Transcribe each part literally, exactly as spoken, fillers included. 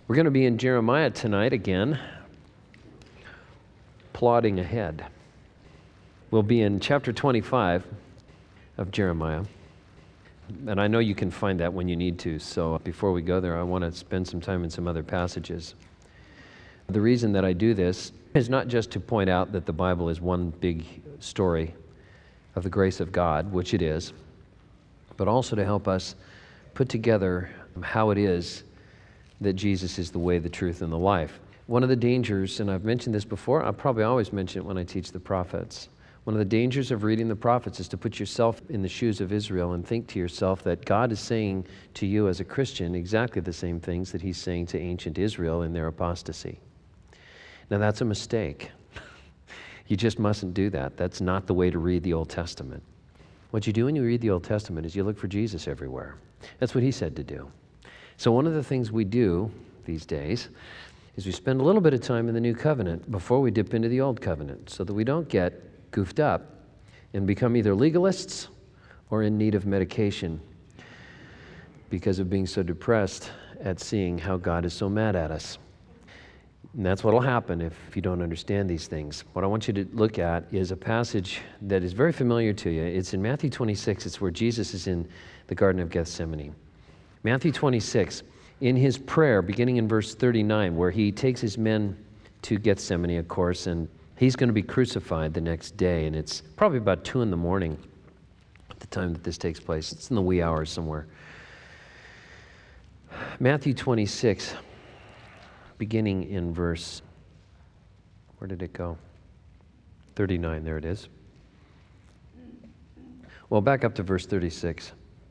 We're going to be in Jeremiah tonight again, plodding ahead. We'll be in chapter twenty-five of Jeremiah, and I know you can find that when you need to, so before we go there, I want to spend some time in some other passages. The reason that I do this is not just to point out that the Bible is one big story of the grace of God, which it is, but also to help us put together how it is that Jesus is the way, the truth, and the life. One of the dangers, and I've mentioned this before, I'll probably always mention it when I teach the prophets. One of the dangers of reading the prophets is to put yourself in the shoes of Israel and think to yourself that God is saying to you as a Christian exactly the same things that he's saying to ancient Israel in their apostasy. Now that's a mistake. You just mustn't do that. That's not the way to read the Old Testament. What you do when you read the Old Testament is you look for Jesus everywhere. That's what he said to do. So one of the things we do these days is we spend a little bit of time in the New Covenant before we dip into the Old Covenant so that we don't get goofed up and become either legalists or in need of medication because of being so depressed at seeing how God is so mad at us. And that's what will happen if you don't understand these things. What I want you to look at is a passage that is very familiar to you. It's in Matthew twenty-six. It's where Jesus is in the Garden of Gethsemane. Matthew twenty-six, in his prayer, beginning in verse thirty-nine, where he takes his men to Gethsemane, of course, and he's going to be crucified the next day, and it's probably about two in the morning at the time that this takes place. It's in the wee hours somewhere. Matthew twenty-six, beginning in verse, where did it go? thirty-nine, there it is. Well, back up to verse thirty-six.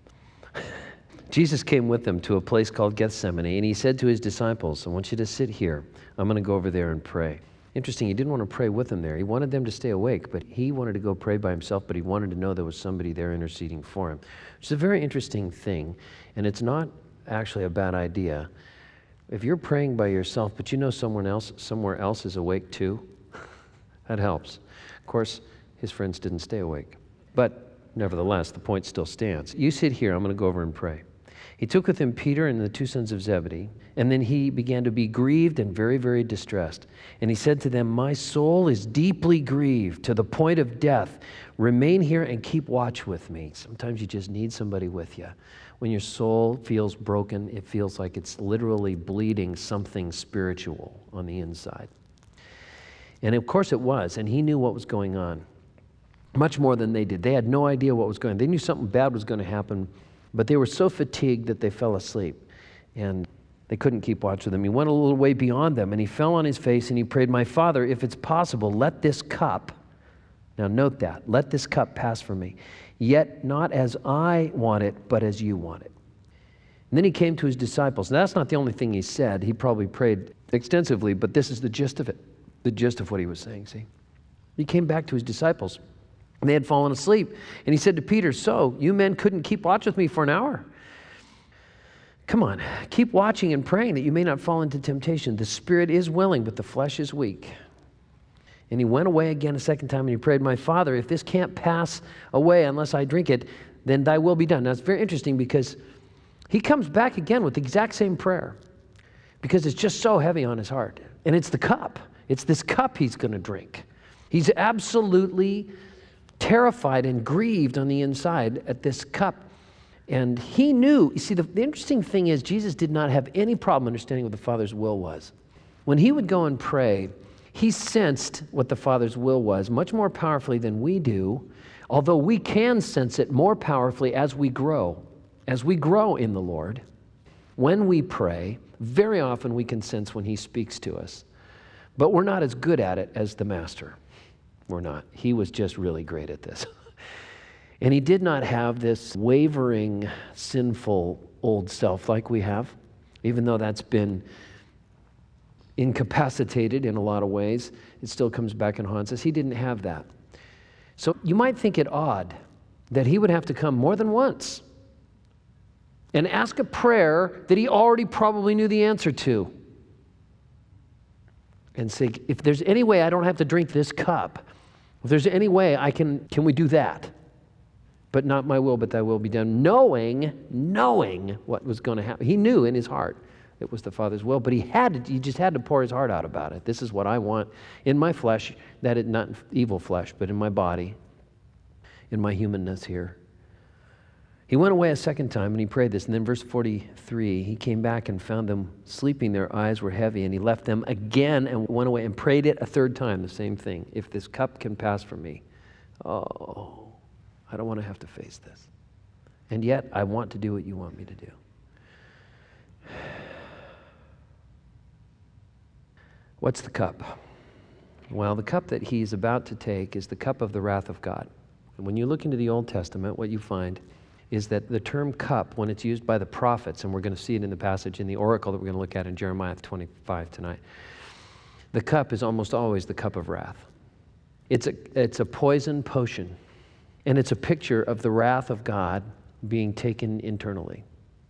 Jesus came with them to a place called Gethsemane, and he said to his disciples, I want you to sit here. I'm going to go over there and pray. Interesting, he didn't want to pray with them there. He wanted them to stay awake, but he wanted to go pray by himself, but he wanted to know there was somebody there interceding for him. Which is a very interesting thing, and it's not actually a bad idea. If you're praying by yourself, but you know someone else, somewhere else is awake too, that helps. Of course, his friends didn't stay awake. But nevertheless, the point still stands. You sit here, I'm going to go over and pray. He took with him Peter and the two sons of Zebedee, and then he began to be grieved and very, very distressed. And he said to them, my soul is deeply grieved to the point of death. Remain here and keep watch with me. Sometimes you just need somebody with you. When your soul feels broken, it feels like it's literally bleeding something spiritual on the inside. And of course it was, and he knew what was going on. Much more than they did. They had no idea what was going on. They knew something bad was going to happen, but they were so fatigued that they fell asleep, and they couldn't keep watch with him. He went a little way beyond them, and he fell on his face, and he prayed, my Father, if it's possible, let this cup, now note that, let this cup pass from me, yet not as I want it, but as you want it. And then he came to his disciples. Now, that's not the only thing he said. He probably prayed extensively, but this is the gist of it, the gist of what he was saying, see? He came back to his disciples. They had fallen asleep. And he said to Peter, so you men couldn't keep watch with me for an hour? Come on, keep watching and praying that you may not fall into temptation. The spirit is willing, but the flesh is weak. And he went away again a second time and he prayed, my Father, if this can't pass away unless I drink it, then thy will be done. Now it's very interesting because he comes back again with the exact same prayer because it's just so heavy on his heart. And it's the cup. It's this cup he's going to drink. He's absolutely terrified and grieved on the inside at this cup. And he knew, you see, the, the interesting thing is Jesus did not have any problem understanding what the Father's will was. When he would go and pray, he sensed what the Father's will was much more powerfully than we do, although we can sense it more powerfully as we grow. As we grow in the Lord, when we pray, very often we can sense when he speaks to us. But we're not as good at it as the Master. We're not. He was just really great at this. And he did not have this wavering, sinful old self like we have, even though that's been incapacitated in a lot of ways. It still comes back and haunts us. He didn't have that. So you might think it odd that he would have to come more than once and ask a prayer that he already probably knew the answer to. And say, if there's any way I don't have to drink this cup, if there's any way I can, can we do that? But not my will, but thy will be done. Knowing, knowing what was going to happen. He knew in his heart It was the Father's will, but he had to, he just had to pour his heart out about it. This is what I want in my flesh, that is not evil flesh, but in my body, in my humanness here. He went away a second time and he prayed this. And then verse forty-three, he came back and found them sleeping. Their eyes were heavy, and he left them again and went away and prayed it a third time, the same thing. If this cup can pass from me, oh, I don't want to have to face this. And yet I want to do what you want me to do. What's the cup? Well, the cup that he's about to take is the cup of the wrath of God. And when you look into the Old Testament, what you find is that the term cup, when it's used by the prophets, and we're going to see it in the passage in the oracle that we're going to look at in Jeremiah twenty-five tonight, the cup is almost always the cup of wrath. It's a, it's a poison potion, and it's a picture of the wrath of God being taken internally.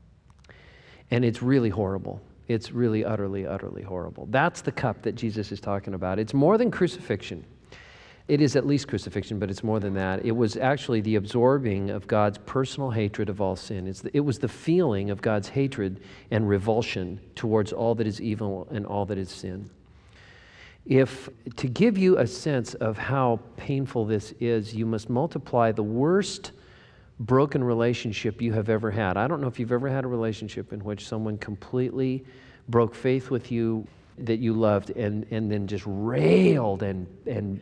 And it's really horrible. It's really utterly, utterly horrible. That's the cup that Jesus is talking about. It's more than crucifixion. It is at least crucifixion, but it's more than that. It was actually the absorbing of God's personal hatred of all sin. It's the, it was the feeling of God's hatred and revulsion towards all that is evil and all that is sin. If, to give you a sense of how painful this is, you must multiply the worst broken relationship you have ever had. I don't know if you've ever had a relationship in which someone completely broke faith with you that you loved and, and then just railed and, and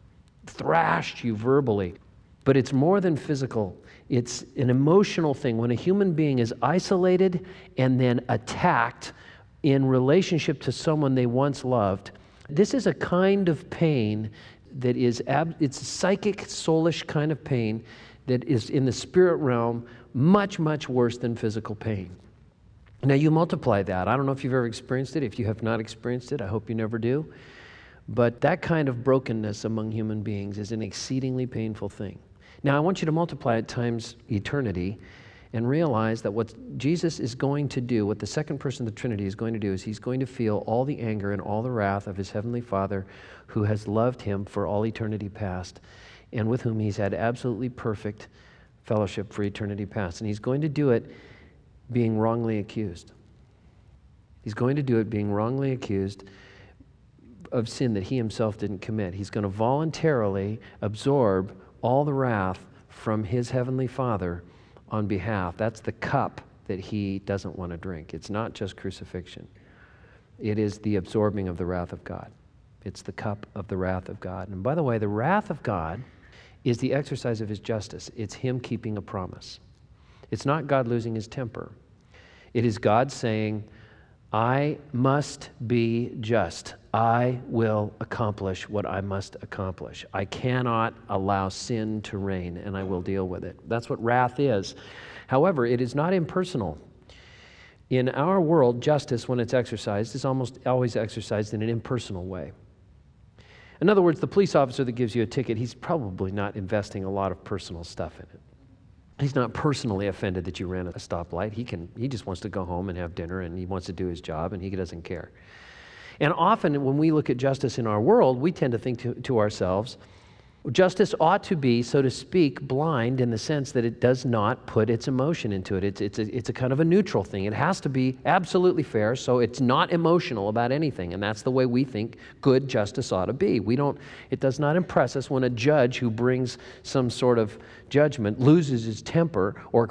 thrashed you verbally. But it's more than physical. It's an emotional thing. When a human being is isolated and then attacked in relationship to someone they once loved, this is a kind of pain that is, ab- it's a psychic, soulish kind of pain that is in the spirit realm much, much worse than physical pain. Now you multiply that. I don't know if you've ever experienced it. If you have not experienced it, I hope you never do. But that kind of brokenness among human beings is an exceedingly painful thing. Now I want you to multiply it times eternity and realize that what Jesus is going to do, what the second person of the Trinity is going to do, is he's going to feel all the anger and all the wrath of his heavenly Father who has loved him for all eternity past, and with whom he's had absolutely perfect fellowship for eternity past. And he's going to do it being wrongly accused. He's going to do it being wrongly accused of sin that he himself didn't commit. He's going to voluntarily absorb all the wrath from his heavenly Father on behalf. That's the cup that he doesn't want to drink. It's not just crucifixion. It is the absorbing of the wrath of God. It's the cup of the wrath of God. And by the way, the wrath of God is the exercise of his justice. It's him keeping a promise. It's not God losing his temper. It is God saying, I must be just. I will accomplish what I must accomplish. I cannot allow sin to reign, and I will deal with it. That's what wrath is. However, it is not impersonal. In our world, justice, when it's exercised, is almost always exercised in an impersonal way. In other words, the police officer that gives you a ticket, he's probably not investing a lot of personal stuff in it. He's not personally offended that you ran a stoplight. He can. He just wants to go home and have dinner, and he wants to do his job, and he doesn't care. And often when we look at justice in our world, we tend to think to, to ourselves, justice ought to be, so to speak, blind in the sense that it does not put its emotion into it. It's, it's, a, it's a kind of a neutral thing. It has to be absolutely fair, so it's not emotional about anything. And that's the way we think good justice ought to be. We don't. It does not impress us when a judge who brings some sort of judgment loses his temper or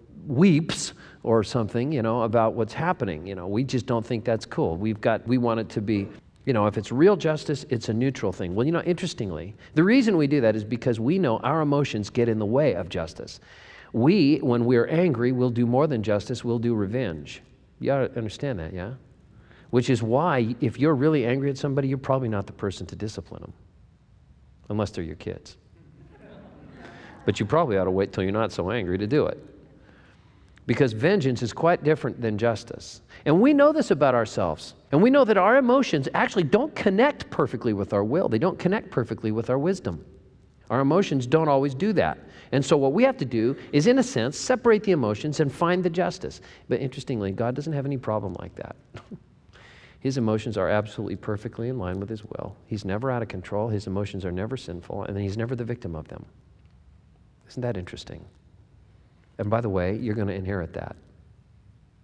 weeps or something, you know, about what's happening. You know, we just don't think that's cool. We've got, we want it to be, you know, if it's real justice, it's a neutral thing. Well, you know, interestingly, the reason we do that is because we know our emotions get in the way of justice. We, when we're angry, will do more than justice, we'll do revenge. You ought to understand that, yeah? Which is why, if you're really angry at somebody, you're probably not the person to discipline them, unless they're your kids. But you probably ought to wait till you're not so angry to do it. Because vengeance is quite different than justice. And we know this about ourselves. And we know that our emotions actually don't connect perfectly with our will. They don't connect perfectly with our wisdom. Our emotions don't always do that. And so what we have to do is, in a sense, separate the emotions and find the justice. But interestingly, God doesn't have any problem like that. His emotions are absolutely perfectly in line with his will. He's never out of control. His emotions are never sinful, and he's never the victim of them. Isn't that interesting? And by the way, you're going to inherit that.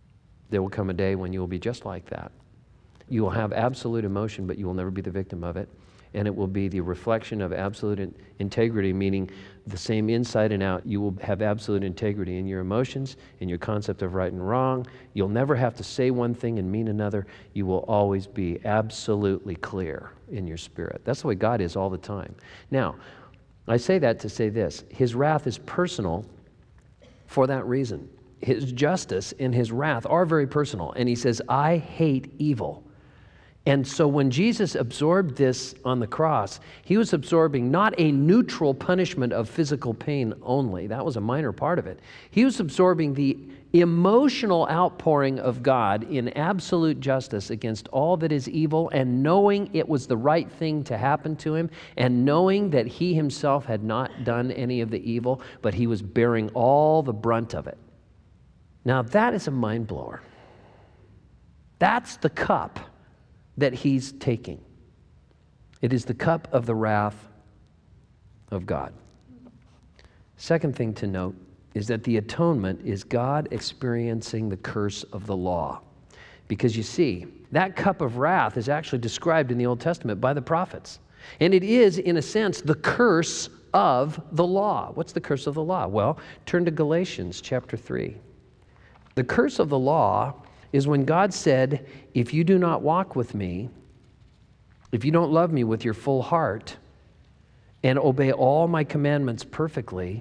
There will come a day when you will be just like that. You will have absolute emotion, but you will never be the victim of it. And it will be the reflection of absolute in- integrity, meaning the same inside and out. You will have absolute integrity in your emotions, in your concept of right and wrong. You'll never have to say one thing and mean another. You will always be absolutely clear in your spirit. That's the way God is all the time. Now, I say that to say this. His wrath is personal for that reason. His justice and his wrath are very personal. And he says, I hate evil. And so when Jesus absorbed this on the cross, he was absorbing not a neutral punishment of physical pain only. That was a minor part of it. He was absorbing the emotional outpouring of God in absolute justice against all that is evil, and knowing it was the right thing to happen to him, and knowing that he himself had not done any of the evil, but he was bearing all the brunt of it. Now that is a mind blower. That's the cup that he's taking. It is the cup of the wrath of God. Second thing to note is that the atonement is God experiencing the curse of the law. Because you see, that cup of wrath is actually described in the Old Testament by the prophets. And it is, in a sense, the curse of the law. What's the curse of the law? Well, turn to Galatians chapter three. The curse of the law is when God said, if you do not walk with me, if you don't love me with your full heart and obey all my commandments perfectly,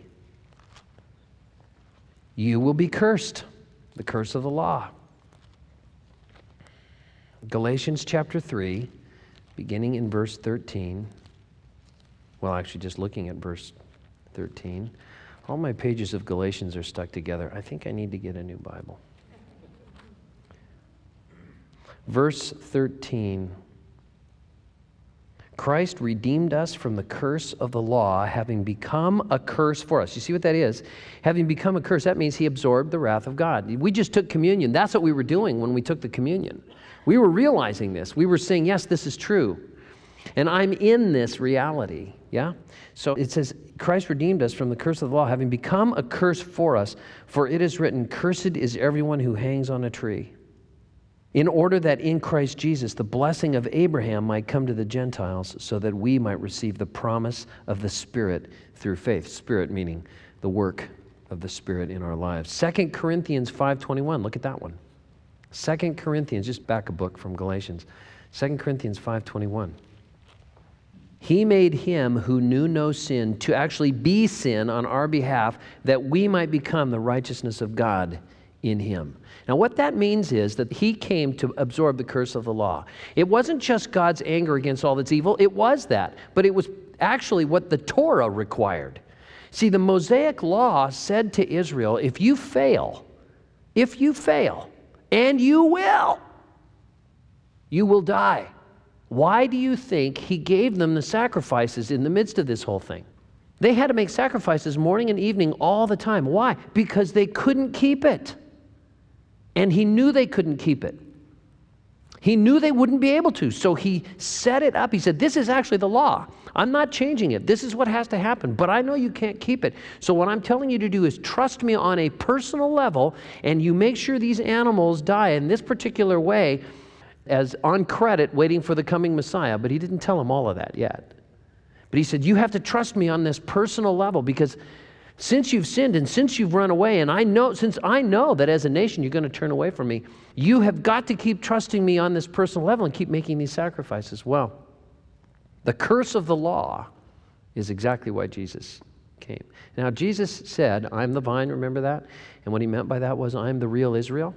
you will be cursed. The curse of the law. Galatians chapter three, beginning in verse thirteen. Well, actually just looking at verse thirteen. All my pages of Galatians are stuck together. I think I need to get a new Bible. Verse thirteen, Christ redeemed us from the curse of the law, having become a curse for us. You see what that is? Having become a curse, that means he absorbed the wrath of God. We just took communion. That's what we were doing when we took the communion. We were realizing this. We were saying, yes, this is true. And I'm in this reality, yeah? So it says, Christ redeemed us from the curse of the law, having become a curse for us. For it is written, cursed is everyone who hangs on a tree, in order that in Christ Jesus the blessing of Abraham might come to the Gentiles, so that we might receive the promise of the Spirit through faith. Spirit meaning the work of the Spirit in our lives. Second Corinthians five twenty-one, look at that one. Second Corinthians, just back a book from Galatians. Second Corinthians five twenty-one. He made him who knew no sin to actually be sin on our behalf, that we might become the righteousness of God in him. Now what that means is that he came to absorb the curse of the law. It wasn't just God's anger against all that's evil. It was that. But it was actually what the Torah required. See, the Mosaic law said to Israel, if you fail, if you fail, and you will, you will die. Why do you think he gave them the sacrifices in the midst of this whole thing? They had to make sacrifices morning and evening all the time. Why? Because they couldn't keep it. And he knew they couldn't keep it. He knew they wouldn't be able to. So he set it up. He said, this is actually the law. I'm not changing it. This is what has to happen. But I know you can't keep it. So what I'm telling you to do is trust me on a personal level, and you make sure these animals die in this particular way as on credit, waiting for the coming Messiah. But he didn't tell them all of that yet. But he said, you have to trust me on this personal level, because since you've sinned and since you've run away, and I know, since I know that as a nation you're going to turn away from me, you have got to keep trusting me on this personal level and keep making these sacrifices. Well, the curse of the law is exactly why Jesus came. Now, Jesus said, I'm the vine, remember that? And what he meant by that was, I'm the real Israel.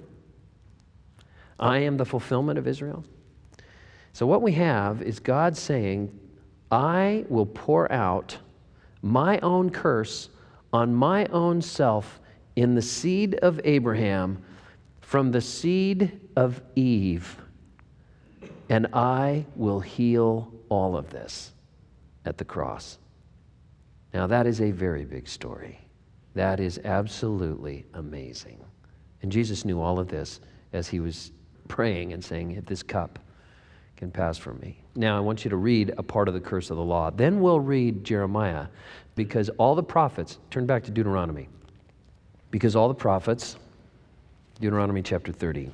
I am the fulfillment of Israel. So what we have is God saying, I will pour out my own curse on my own self in the seed of Abraham from the seed of Eve, and I will heal all of this at the cross. Now that is a very big story. That is absolutely amazing. And Jesus knew all of this as he was praying and saying, if this cup can pass from me. Now I want you to read a part of the curse of the law. Then we'll read Jeremiah, because all the prophets, turn back to Deuteronomy, because all the prophets Deuteronomy chapter thirty.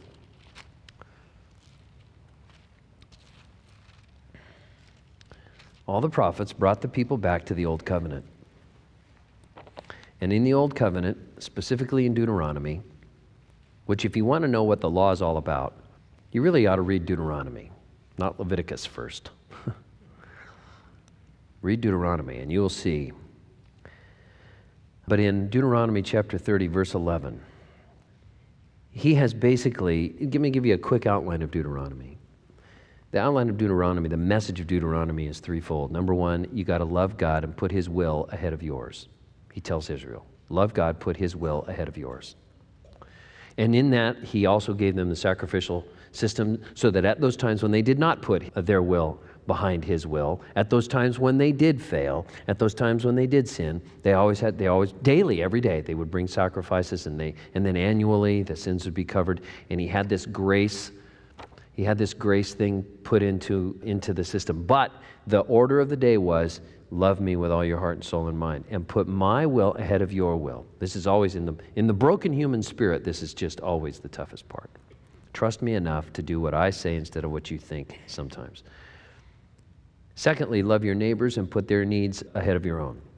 All the prophets brought the people back to the Old Covenant. And in the Old Covenant, specifically in Deuteronomy, which if you want to know what the law is all about, you really ought to read Deuteronomy, not Leviticus first. Read Deuteronomy and you will see. But in Deuteronomy chapter thirty, verse eleven, he has basically, let me give you a quick outline of Deuteronomy. The outline of Deuteronomy, the message of Deuteronomy is threefold. Number one, you got to love God and put his will ahead of yours. He tells Israel, love God, put his will ahead of yours. And in that, he also gave them the sacrificial system so that at those times when they did not put their will behind his will, at those times when they did fail, at those times when they did sin, they always had, they always, daily, every day, they would bring sacrifices, and they, and then annually the sins would be covered. And he had this grace, he had this grace thing put into, into the system. But the order of the day was, love me with all your heart and soul and mind, and put my will ahead of your will. This is always in the, in the broken human spirit, this is just always the toughest part. Trust me enough to do what I say instead of what you think sometimes. Secondly, love your neighbors and put their needs ahead of your own.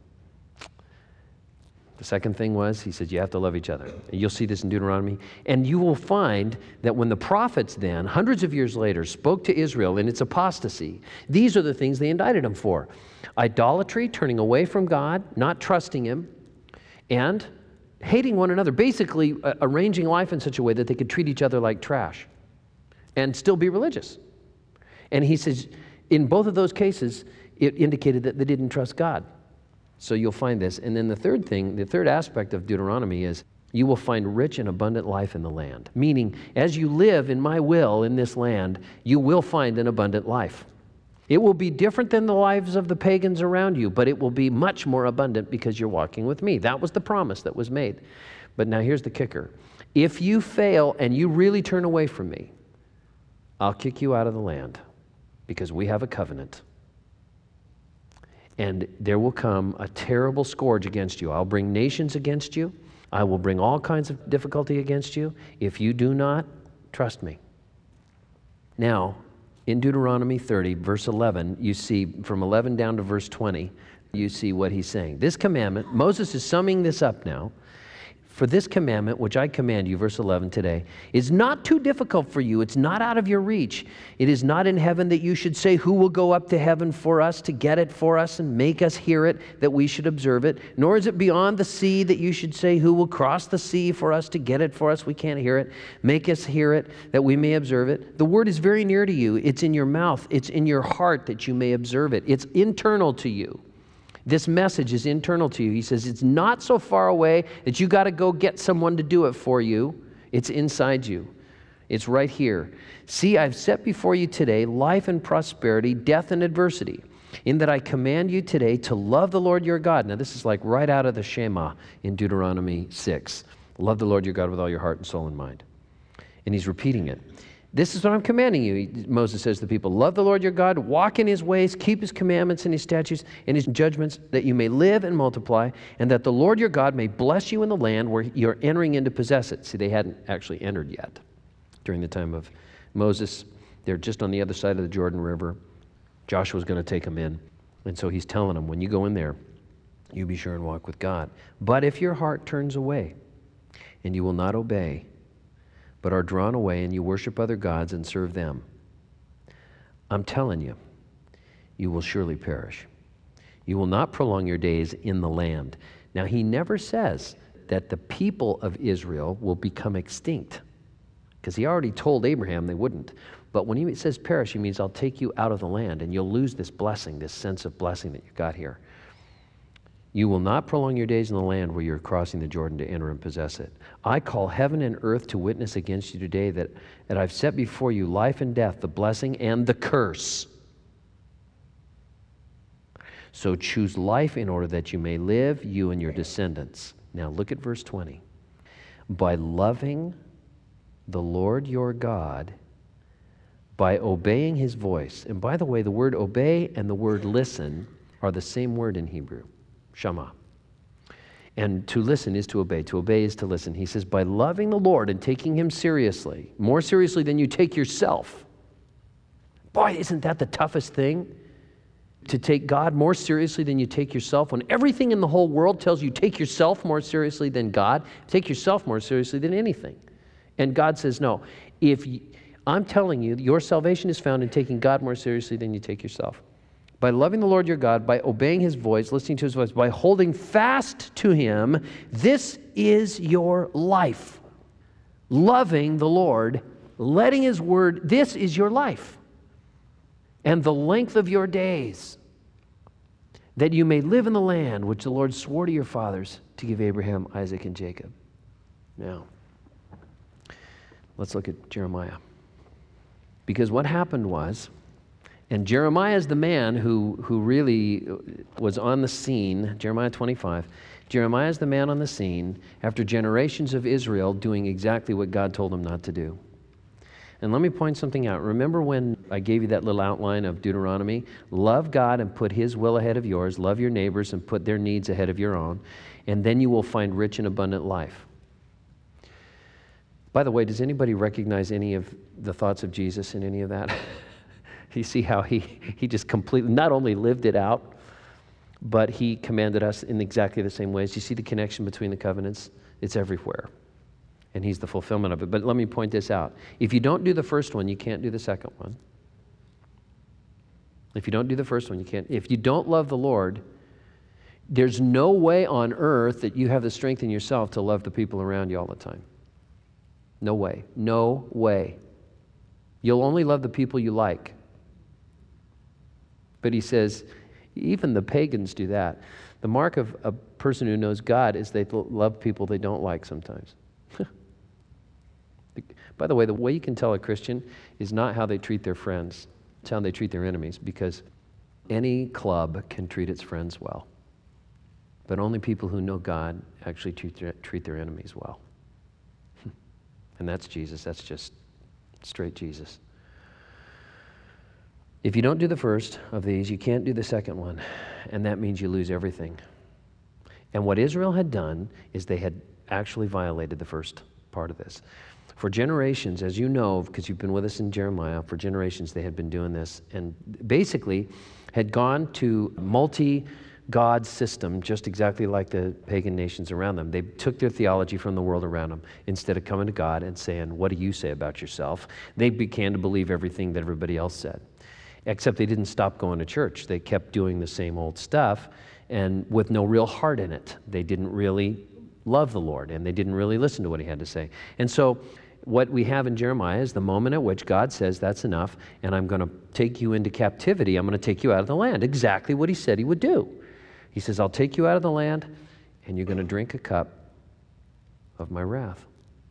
The second thing was, he said, you have to love each other. And you'll see this in Deuteronomy. And you will find that when the prophets then, hundreds of years later, spoke to Israel in its apostasy, these are the things they indicted them for. Idolatry, turning away from God, not trusting him, and hating one another, basically uh, arranging life in such a way that they could treat each other like trash and still be religious. And he says, in both of those cases, it indicated that they didn't trust God. So you'll find this. And then the third thing, the third aspect of Deuteronomy is, you will find rich and abundant life in the land. Meaning, as you live in my will in this land, you will find an abundant life. It will be different than the lives of the pagans around you, but it will be much more abundant because you're walking with me. That was the promise that was made. But now here's the kicker. If you fail and you really turn away from me, I'll kick you out of the land because we have a covenant. And there will come a terrible scourge against you. I'll bring nations against you. I will bring all kinds of difficulty against you if you do not trust me. Now, in Deuteronomy thirty, verse eleven, you see from eleven down to verse twenty, you see what he's saying. This commandment, Moses is summing this up now. For this commandment, which I command you, verse eleven today, is not too difficult for you. It's not out of your reach. It is not in heaven that you should say, who will go up to heaven for us to get it for us and make us hear it, that we should observe it. Nor is it beyond the sea that you should say, who will cross the sea for us to get it for us. We can't hear it. Make us hear it that we may observe it. The word is very near to you. It's in your mouth. It's in your heart that you may observe it. It's internal to you. This message is internal to you. He says it's not so far away that you got to go get someone to do it for you. It's inside you. It's right here. See, I've set before you today life and prosperity, death and adversity, in that I command you today to love the Lord your God. Now, this is like right out of the Shema in Deuteronomy six. Love the Lord your God with all your heart and soul and mind. And he's repeating it. This is what I'm commanding you, Moses says to the people. Love the Lord your God, walk in his ways, keep his commandments and his statutes and his judgments, that you may live and multiply, and that the Lord your God may bless you in the land where you're entering in to possess it. See, they hadn't actually entered yet during the time of Moses. They're just on the other side of the Jordan River. Joshua's going to take them in. And so he's telling them, when you go in there, you be sure and walk with God. But if your heart turns away and you will not obey, but are drawn away and you worship other gods and serve them, I'm telling you, you will surely perish. You will not prolong your days in the land. Now, he never says that the people of Israel will become extinct, because he already told Abraham they wouldn't. But when he says perish, he means I'll take you out of the land and you'll lose this blessing, this sense of blessing that you've got here. You will not prolong your days in the land where you're crossing the Jordan to enter and possess it. I call heaven and earth to witness against you today that, that I've set before you life and death, the blessing and the curse. So choose life in order that you may live, you and your descendants. Now look at verse twenty. By loving the Lord your God, by obeying his voice. And by the way, the word obey and the word listen are the same word in Hebrew. Shama. And to listen is to obey. To obey is to listen. He says, by loving the Lord and taking him seriously, more seriously than you take yourself. Boy, isn't that the toughest thing? To take God more seriously than you take yourself. When everything in the whole world tells you take yourself more seriously than God, take yourself more seriously than anything. And God says, no, if you, I'm telling you, your salvation is found in taking God more seriously than you take yourself. By loving the Lord your God, by obeying his voice, listening to his voice, by holding fast to him, this is your life. Loving the Lord, letting his word, this is your life. And the length of your days, that you may live in the land which the Lord swore to your fathers to give Abraham, Isaac, and Jacob. Now, let's look at Jeremiah. Because what happened was, and Jeremiah is the man who, who really was on the scene, Jeremiah twenty-five. Jeremiah is the man on the scene after generations of Israel doing exactly what God told them not to do. And let me point something out. Remember when I gave you that little outline of Deuteronomy? Love God and put his will ahead of yours. Love your neighbors and put their needs ahead of your own. And then you will find rich and abundant life. By the way, does anybody recognize any of the thoughts of Jesus in any of that? You see how he, he just completely, not only lived it out, but he commanded us in exactly the same ways. You see the connection between the covenants? It's everywhere. And he's the fulfillment of it. But let me point this out. If you don't do the first one, you can't do the second one. If you don't do the first one, you can't. If you don't love the Lord, there's no way on earth that you have the strength in yourself to love the people around you all the time. No way. No way. You'll only love the people you like. But he says, even the pagans do that. The mark of a person who knows God is they love people they don't like sometimes. By the way, the way you can tell a Christian is not how they treat their friends. It's how they treat their enemies, because any club can treat its friends well. But only people who know God actually treat their, treat their enemies well. And that's Jesus. That's just straight Jesus. If you don't do the first of these, you can't do the second one. And that means you lose everything. And what Israel had done is they had actually violated the first part of this. For generations, as you know, because you've been with us in Jeremiah, for generations they had been doing this and basically had gone to multi-God system, just exactly like the pagan nations around them. They took their theology from the world around them. Instead of coming to God and saying, what do you say about yourself? They began to believe everything that everybody else said. Except they didn't stop going to church. They kept doing the same old stuff and with no real heart in it. They didn't really love the Lord and they didn't really listen to what he had to say. And so what we have in Jeremiah is the moment at which God says, that's enough, and I'm going to take you into captivity. I'm going to take you out of the land. Exactly what he said he would do. He says, I'll take you out of the land, and you're going to drink a cup of my wrath.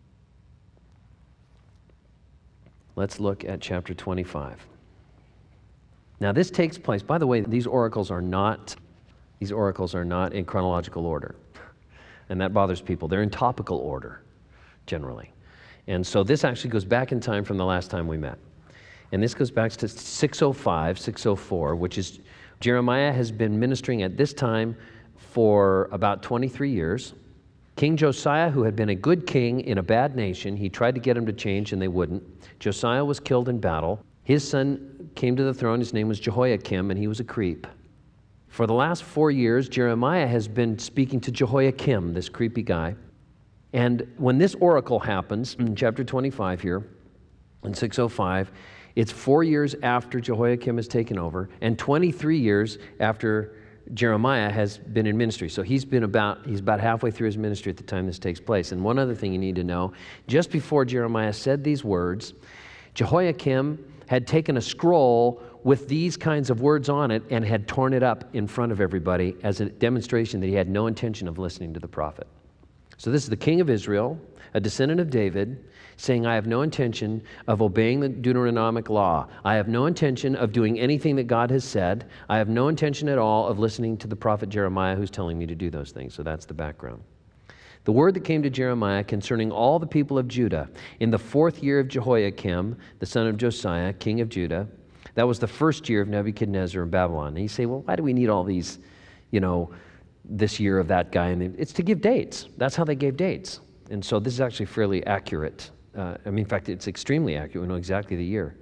Let's look at chapter twenty-five. Now this takes place, by the way, these oracles are not, these oracles are not in chronological order. And that bothers people. They're in topical order, generally. And so this actually goes back in time from the last time we met. And this goes back to six oh five, six oh four, which is, Jeremiah has been ministering at this time for about twenty-three years. King Josiah, who had been a good king in a bad nation, he tried to get him to change and they wouldn't. Josiah was killed in battle. His son came to the throne. His name was Jehoiakim, and he was a creep. For the last four years, Jeremiah has been speaking to Jehoiakim, this creepy guy. And when this oracle happens, in chapter twenty-five here, in six oh five, it's four years after Jehoiakim has taken over, and twenty-three years after Jeremiah has been in ministry. So he's been about, he's about halfway through his ministry at the time this takes place. And one other thing you need to know, just before Jeremiah said these words, Jehoiakim had taken a scroll with these kinds of words on it and had torn it up in front of everybody as a demonstration that he had no intention of listening to the prophet. So this is the king of Israel, a descendant of David, saying, I have no intention of obeying the Deuteronomic law. I have no intention of doing anything that God has said. I have no intention at all of listening to the prophet Jeremiah who's telling me to do those things. So that's the background. The word that came to Jeremiah concerning all the people of Judah in the fourth year of Jehoiakim, the son of Josiah, king of Judah. That was the first year of Nebuchadnezzar in Babylon. And you say, well, why do we need all these, you know, this year of that guy. And it's to give dates. That's how they gave dates. And so this is actually fairly accurate. Uh, I mean, in fact, it's extremely accurate. We know exactly the year.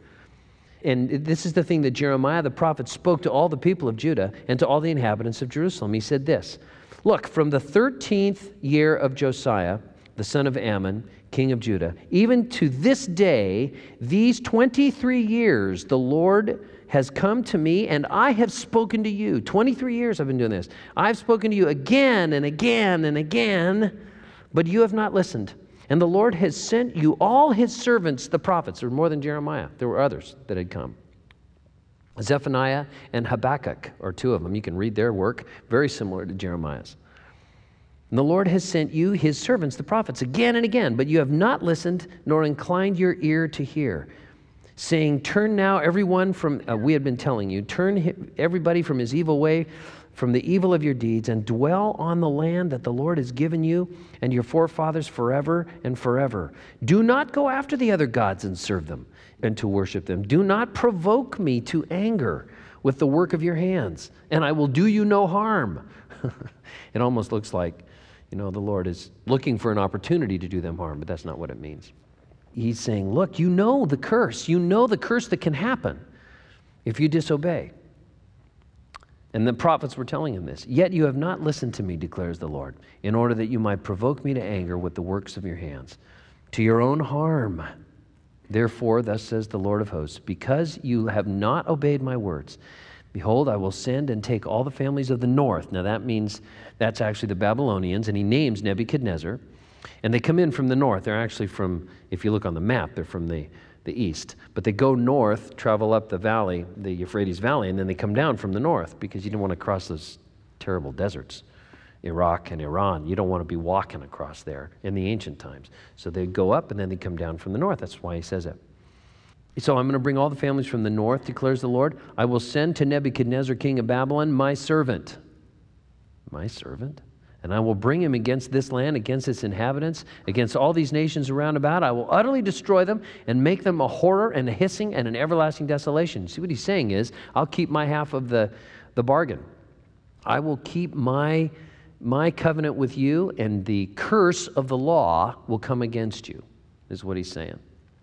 And this is the thing that Jeremiah the prophet spoke to all the people of Judah and to all the inhabitants of Jerusalem. He said this, look, from the thirteenth year of Josiah, the son of Ammon, king of Judah, even to this day, these twenty-three years, the Lord has come to me and I have spoken to you. twenty-three years I've been doing this. I've spoken to you again and again and again, but you have not listened. And the Lord has sent you all his servants, the prophets. There were more than Jeremiah. There were others that had come. Zephaniah and Habakkuk are two of them. You can read their work, very similar to Jeremiah's. And the Lord has sent you, his servants, the prophets, again and again, but you have not listened nor inclined your ear to hear, saying, turn now everyone from, uh, we had been telling you, turn everybody from his evil way, from the evil of your deeds, and dwell on the land that the Lord has given you and your forefathers forever and forever. Do not go after the other gods and serve them and to worship them. Do not provoke me to anger with the work of your hands, and I will do you no harm. It almost looks like, you know, the Lord is looking for an opportunity to do them harm, but that's not what it means. He's saying, look, you know the curse. You know the curse that can happen if you disobey. And the prophets were telling him this. Yet you have not listened to me, declares the Lord, in order that you might provoke me to anger with the works of your hands, to your own harm. Therefore, thus says the Lord of hosts, because you have not obeyed my words, behold, I will send and take all the families of the north. Now that means that's actually the Babylonians, and he names Nebuchadnezzar. And they come in from the north. They're actually from, if you look on the map, they're from the the east. But they go north, travel up the valley, the Euphrates Valley, and then they come down from the north because you don't want to cross those terrible deserts, Iraq and Iran. You don't want to be walking across there in the ancient times. So they go up and then they come down from the north. That's why he says it. So I'm going to bring all the families from the north, declares the Lord. I will send to Nebuchadnezzar, king of Babylon, my servant. My servant? And I will bring him against this land, against its inhabitants, against all these nations around about. I will utterly destroy them and make them a horror and a hissing and an everlasting desolation. See what he's saying is, I'll keep my half of the, the bargain. I will keep my, my covenant with you, and the curse of the law will come against you, is what he's saying.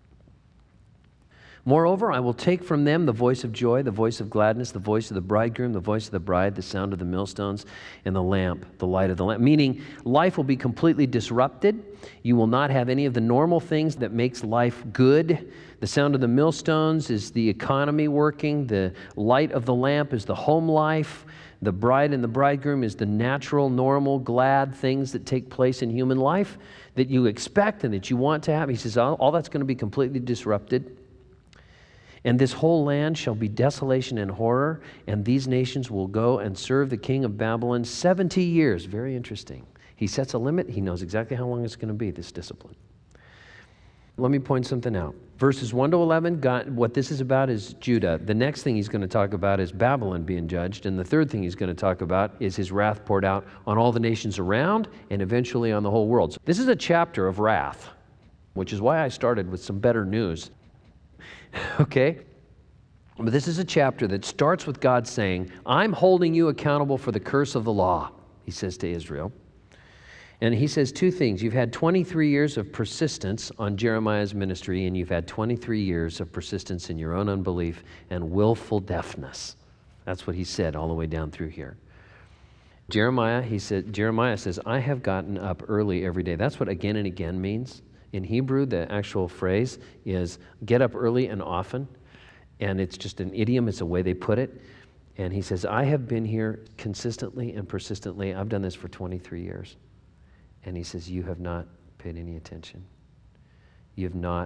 Moreover, I will take from them the voice of joy, the voice of gladness, the voice of the bridegroom, the voice of the bride, the sound of the millstones, and the lamp, the light of the lamp. Meaning, life will be completely disrupted. You will not have any of the normal things that makes life good. The sound of the millstones is the economy working. The light of the lamp is the home life. The bride and the bridegroom is the natural, normal, glad things that take place in human life that you expect and that you want to have. He says, all, all that's going to be completely disrupted. And this whole land shall be desolation and horror, and these nations will go and serve the king of Babylon seventy years. Very interesting. He sets a limit. He knows exactly how long it's going to be, this discipline. Let me point something out. Verses one to eleven, God, what this is about is Judah. The next thing he's going to talk about is Babylon being judged. And the third thing he's going to talk about is his wrath poured out on all the nations around and eventually on the whole world. So this is a chapter of wrath, which is why I started with some better news. Okay? But this is a chapter that starts with God saying, I'm holding you accountable for the curse of the law, he says to Israel. And he says two things. You've had twenty-three years of persistence on Jeremiah's ministry, and you've had twenty-three years of persistence in your own unbelief and willful deafness. That's what he said all the way down through here. Jeremiah, he said, Jeremiah says, I have gotten up early every day. That's what again and again means. In Hebrew, the actual phrase is get up early and often, and it's just an idiom. It's a way they put it. And he says, I have been here consistently and persistently. I've done this for twenty-three years. And he says, you have not paid any attention. You have not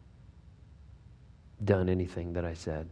done anything that I said.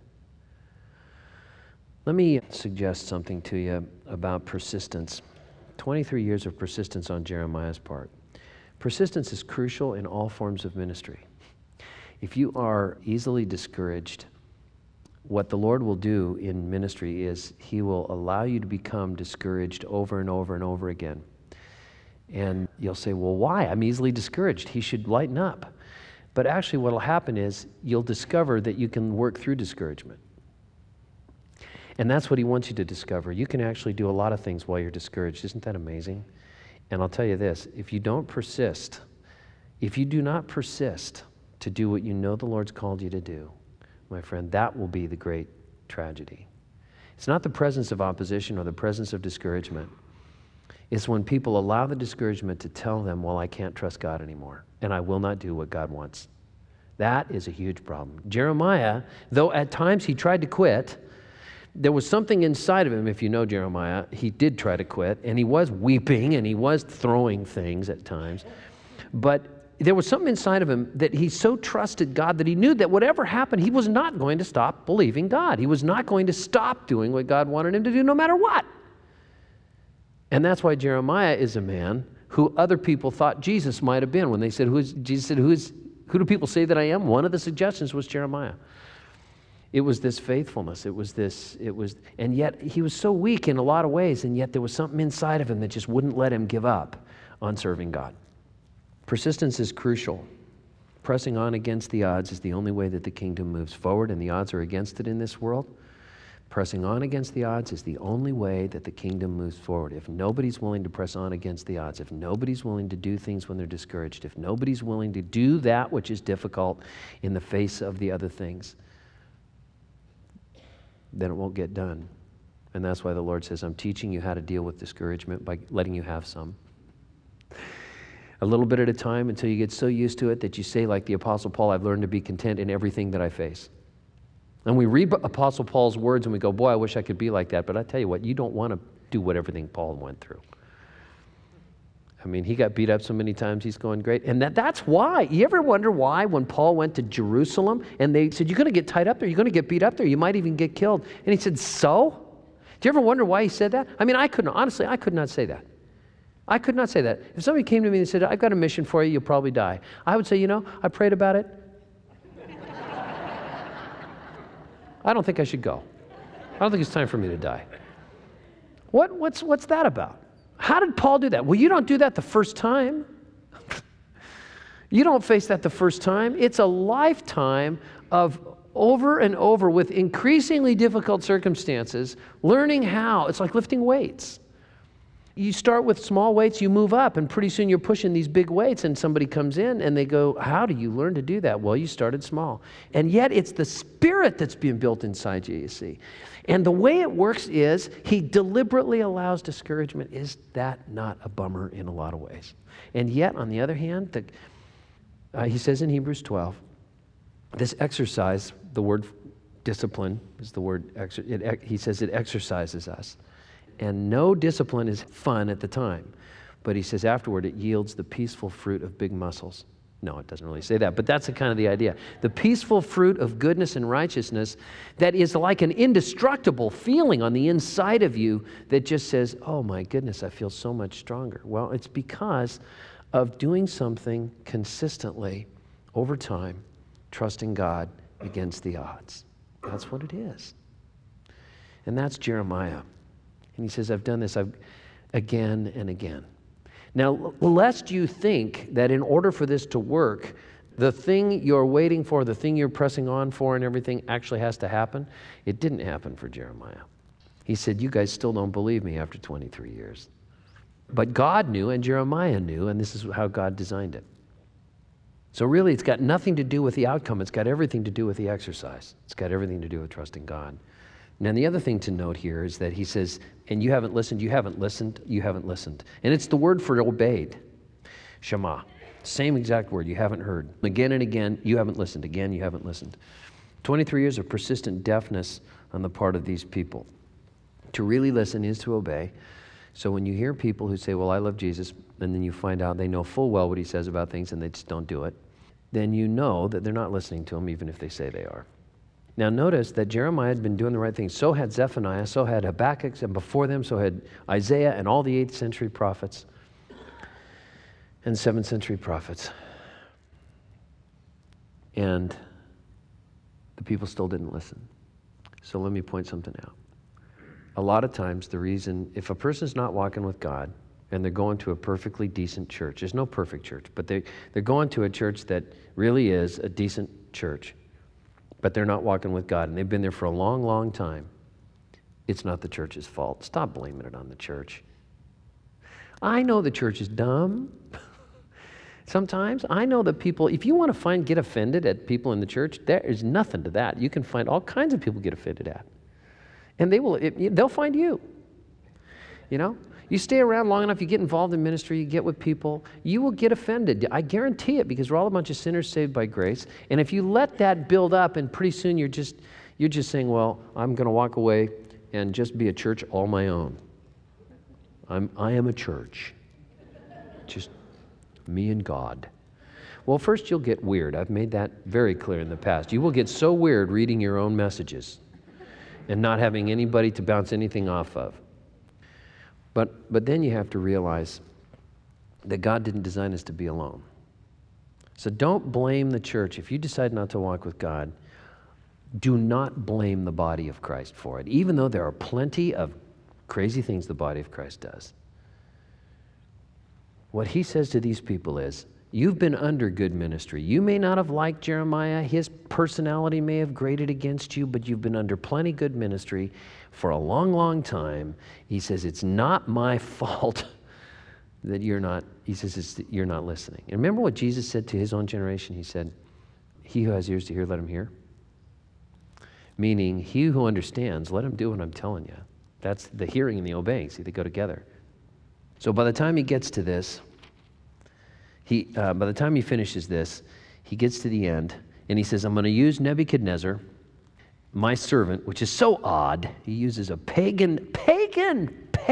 Let me suggest something to you about persistence. twenty-three years of persistence on Jeremiah's part. Persistence is crucial in all forms of ministry. If you are easily discouraged, what the Lord will do in ministry is he will allow you to become discouraged over and over and over again. And you'll say, well, why? I'm easily discouraged. He should lighten up. But actually what will happen is you'll discover that you can work through discouragement. And that's what he wants you to discover. You can actually do a lot of things while you're discouraged. Isn't that amazing? And I'll tell you this, if you don't persist, if you do not persist to do what you know the Lord's called you to do, my friend, that will be the great tragedy. It's not the presence of opposition or the presence of discouragement. It's when people allow the discouragement to tell them, well, I can't trust God anymore, and I will not do what God wants. That is a huge problem. Jeremiah, though at times he tried to quit, there was something inside of him, if you know Jeremiah, he did try to quit, and he was weeping, and he was throwing things at times. But there was something inside of him that he so trusted God that he knew that whatever happened, he was not going to stop believing God. He was not going to stop doing what God wanted him to do no matter what. And that's why Jeremiah is a man who other people thought Jesus might have been. When they said, who is, Jesus said, who is, who do people say that I am? One of the suggestions was Jeremiah. It was this faithfulness. It was this, it was, and yet he was so weak in a lot of ways, and yet there was something inside of him that just wouldn't let him give up on serving God. Persistence is crucial. Pressing on against the odds is the only way that the kingdom moves forward, and the odds are against it in this world. Pressing on against the odds is the only way that the kingdom moves forward. If nobody's willing to press on against the odds, if nobody's willing to do things when they're discouraged, if nobody's willing to do that which is difficult in the face of the other things, then it won't get done. And that's why the Lord says, I'm teaching you how to deal with discouragement by letting you have some. A little bit at a time until you get so used to it that you say, like the Apostle Paul, I've learned to be content in everything that I face. And we read Apostle Paul's words and we go, boy, I wish I could be like that. But I tell you what, you don't want to do what everything Paul went through. I mean, he got beat up so many times, he's going great. And that, that's why. You ever wonder why when Paul went to Jerusalem and they said, you're going to get tied up there, you're going to get beat up there, you might even get killed. And he said, so? Do you ever wonder why he said that? I mean, I couldn't, honestly, I could not say that. I could not say that. If somebody came to me and said, I've got a mission for you, you'll probably die. I would say, you know, I prayed about it. I don't think I should go. I don't think it's time for me to die. What, what's, what's that about? How did Paul do that? Well, you don't do that the first time. You don't face that the first time. It's a lifetime of over and over with increasingly difficult circumstances, learning how. It's like lifting weights. You start with small weights, you move up, and pretty soon you're pushing these big weights, and somebody comes in and they go, how do you learn to do that? Well, you started small. And yet it's the spirit that's being built inside you, you see. And the way it works is he deliberately allows discouragement. Is that not a bummer in a lot of ways? And yet, on the other hand, the, uh, he says in Hebrews twelve, this exercise, the word discipline is the word, exer- it, he says it exercises us. And no discipline is fun at the time. But he says afterward, it yields the peaceful fruit of big muscles. No, it doesn't really say that, but that's the kind of the idea. The peaceful fruit of goodness and righteousness that is like an indestructible feeling on the inside of you that just says, oh my goodness, I feel so much stronger. Well, it's because of doing something consistently over time, trusting God against the odds. That's what it is. And that's Jeremiah. And he says, I've done this I've, again and again. Now, lest you think that in order for this to work, the thing you're waiting for, the thing you're pressing on for and everything actually has to happen, it didn't happen for Jeremiah. He said, you guys still don't believe me after twenty-three years. But God knew and Jeremiah knew, and this is how God designed it. So really, it's got nothing to do with the outcome. It's got everything to do with the exercise. It's got everything to do with trusting God. Now, the other thing to note here is that he says, and you haven't listened, you haven't listened, you haven't listened. And it's the word for obeyed. Shema. Same exact word, you haven't heard. Again and again, you haven't listened. Again, you haven't listened. twenty-three years of persistent deafness on the part of these people. To really listen is to obey. So when you hear people who say, well, I love Jesus, and then you find out they know full well what he says about things and they just don't do it, then you know that they're not listening to him even if they say they are. Now notice that Jeremiah had been doing the right thing. So had Zephaniah, so had Habakkuk, and before them so had Isaiah and all the eighth century prophets and seventh century prophets. And the people still didn't listen. So let me point something out. A lot of times the reason, if a person's not walking with God and they're going to a perfectly decent church, there's no perfect church, but they, they're going to a church that really is a decent church, but they're not walking with God, and they've been there for a long, long time, it's not the church's fault. Stop blaming it on the church. I know the church is dumb. Sometimes I know that people, if you want to find, get offended at people in the church, there is nothing to that. You can find all kinds of people get offended at. And they will, it, they'll find you. You know? You stay around long enough, you get involved in ministry, you get with people, you will get offended. I guarantee it, because we're all a bunch of sinners saved by grace. And if you let that build up, and pretty soon you're just, you're just saying, well, I'm going to walk away and just be a church all my own. I'm, I am a church. Just me and God. Well, first you'll get weird. I've made that very clear in the past. You will get so weird reading your own messages and not having anybody to bounce anything off of. But, but then you have to realize that God didn't design us to be alone. So don't blame the church. If you decide not to walk with God, do not blame the body of Christ for it, even though there are plenty of crazy things the body of Christ does. What he says to these people is, you've been under good ministry. You may not have liked Jeremiah. His personality may have grated against you, but you've been under plenty good ministry for a long, long time. He says, it's not my fault that you're not, he says, it's that you're not listening. And remember what Jesus said to his own generation? He said, he who has ears to hear, let him hear. Meaning, he who understands, let him do what I'm telling you. That's the hearing and the obeying. See, they go together. So by the time he gets to this, he uh, by the time he finishes this, he gets to the end, and he says, I'm going to use Nebuchadnezzar, my servant, which is so odd. He uses a pagan, pagan,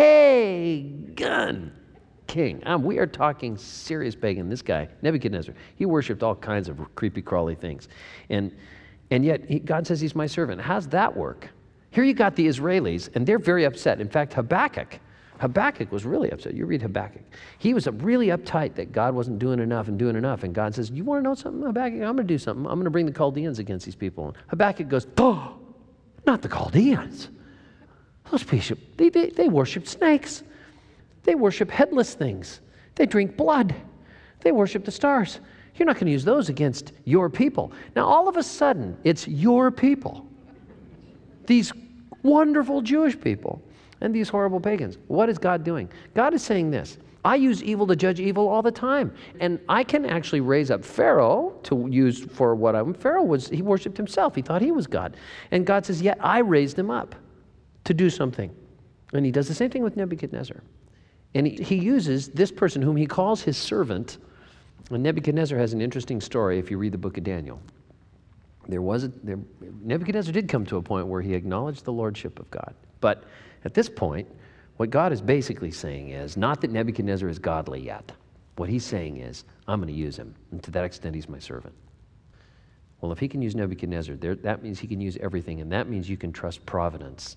pagan king. Um, we are talking serious pagan. This guy, Nebuchadnezzar, he worshipped all kinds of creepy, crawly things. And, and yet, he, God says he's my servant. How's that work? Here you got the Israelis, and they're very upset. In fact, Habakkuk, Habakkuk was really upset. You read Habakkuk. He was really uptight that God wasn't doing enough and doing enough. And God says, you want to know something, Habakkuk? I'm going to do something. I'm going to bring the Chaldeans against these people. And Habakkuk goes, oh, not the Chaldeans. Those people, they, they, they worship snakes. They worship headless things. They drink blood. They worship the stars. You're not going to use those against your people. Now, all of a sudden, it's your people. These wonderful Jewish people. And these horrible pagans. What is God doing? God is saying this. I use evil to judge evil all the time. And I can actually raise up Pharaoh to use for what I'm. Pharaoh was, he worshiped himself. He thought he was God. And God says, yet I raised him up to do something. And he does the same thing with Nebuchadnezzar. And he, he uses this person whom he calls his servant. And Nebuchadnezzar has an interesting story if you read the book of Daniel. There was a, there, Nebuchadnezzar did come to a point where he acknowledged the lordship of God. But at this point, what God is basically saying is, not that Nebuchadnezzar is godly yet. What he's saying is, I'm going to use him. And to that extent, he's my servant. Well, if he can use Nebuchadnezzar, there, that means he can use everything, and that means you can trust providence.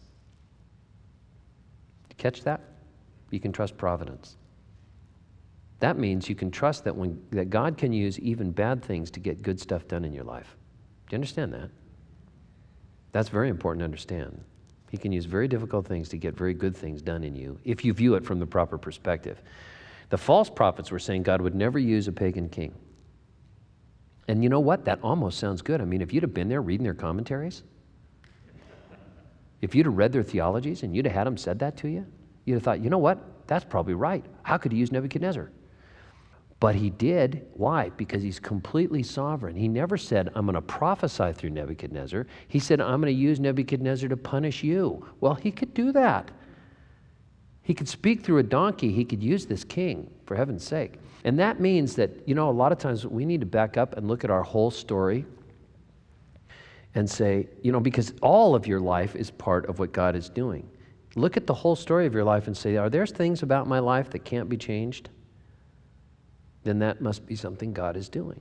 Catch that? You can trust providence. That means you can trust that when that God can use even bad things to get good stuff done in your life. Do you understand that? That's very important to understand. He can use very difficult things to get very good things done in you if you view it from the proper perspective. The false prophets were saying God would never use a pagan king. And you know what? That almost sounds good. I mean, if you'd have been there reading their commentaries, if you'd have read their theologies and you'd have had them said that to you, you'd have thought, you know what? That's probably right. How could he use Nebuchadnezzar? But he did. Why? Because he's completely sovereign. He never said, I'm going to prophesy through Nebuchadnezzar. He said, I'm going to use Nebuchadnezzar to punish you. Well, he could do that. He could speak through a donkey. He could use this king, for heaven's sake. And that means that, you know, a lot of times we need to back up and look at our whole story and say, you know, because all of your life is part of what God is doing. Look at the whole story of your life and say, are there things about my life that can't be changed? Then that must be something God is doing.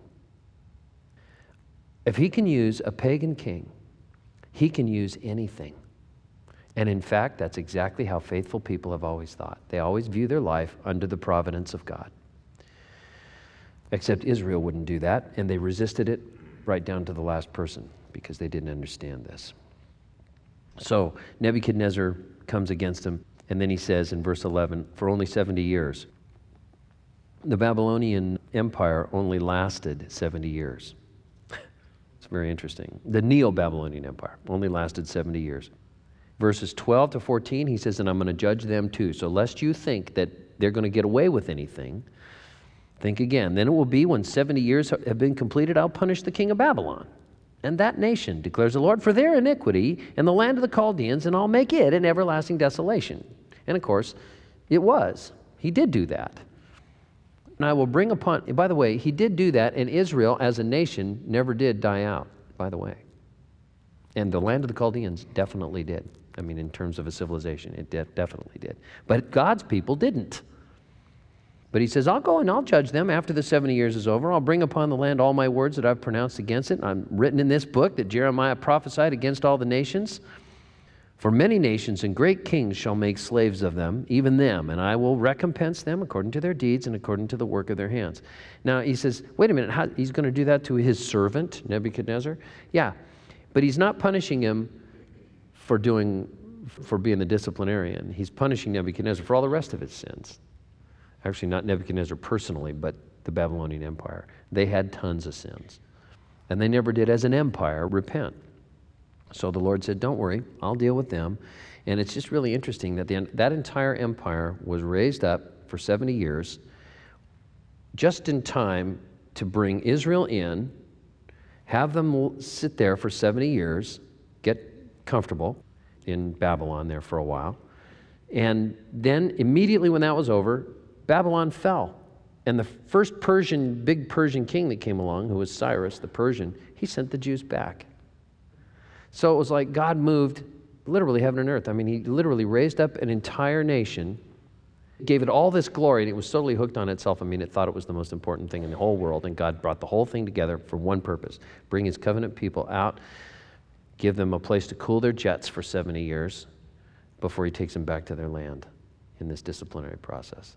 If he can use a pagan king, he can use anything. And in fact, that's exactly how faithful people have always thought. They always view their life under the providence of God. Except Israel wouldn't do that, and they resisted it right down to the last person because they didn't understand this. So Nebuchadnezzar comes against him, and then he says in verse eleven, for only seventy years. The Babylonian Empire only lasted seventy years. It's very interesting. The Neo-Babylonian Empire only lasted seventy years. Verses twelve to fourteen, he says, and I'm going to judge them too. So lest you think that they're going to get away with anything, think again. Then it will be when seventy years have been completed, I'll punish the king of Babylon and that nation, declares the Lord, for their iniquity in the land of the Chaldeans, and I'll make it an everlasting desolation. And of course, it was. He did do that. And I will bring upon, by the way, he did do that, and Israel as a nation never did die out, by the way. And the land of the Chaldeans definitely did. I mean, in terms of a civilization, it de- definitely did. But God's people didn't. But he says, I'll go and I'll judge them after the seventy years is over. I'll bring upon the land all my words that I've pronounced against it. I'm written in this book that Jeremiah prophesied against all the nations. For many nations and great kings shall make slaves of them, even them, and I will recompense them according to their deeds and according to the work of their hands. Now he says, wait a minute, how, he's going to do that to his servant, Nebuchadnezzar? Yeah, but he's not punishing him for doing, for being the disciplinarian. He's punishing Nebuchadnezzar for all the rest of his sins. Actually, not Nebuchadnezzar personally, but the Babylonian Empire. They had tons of sins. And they never did, as an empire, repent. So the Lord said, don't worry, I'll deal with them. And it's just really interesting that the, that entire empire was raised up for seventy years, just in time to bring Israel in, have them sit there for seventy years, get comfortable in Babylon there for a while. And then immediately when that was over, Babylon fell. And the first Persian, big Persian king that came along, who was Cyrus the Persian, he sent the Jews back. So it was like God moved literally heaven and earth. I mean, he literally raised up an entire nation, gave it all this glory, and it was totally hooked on itself. I mean, it thought it was the most important thing in the whole world, and God brought the whole thing together for one purpose: bring his covenant people out, give them a place to cool their jets for seventy years before he takes them back to their land in this disciplinary process.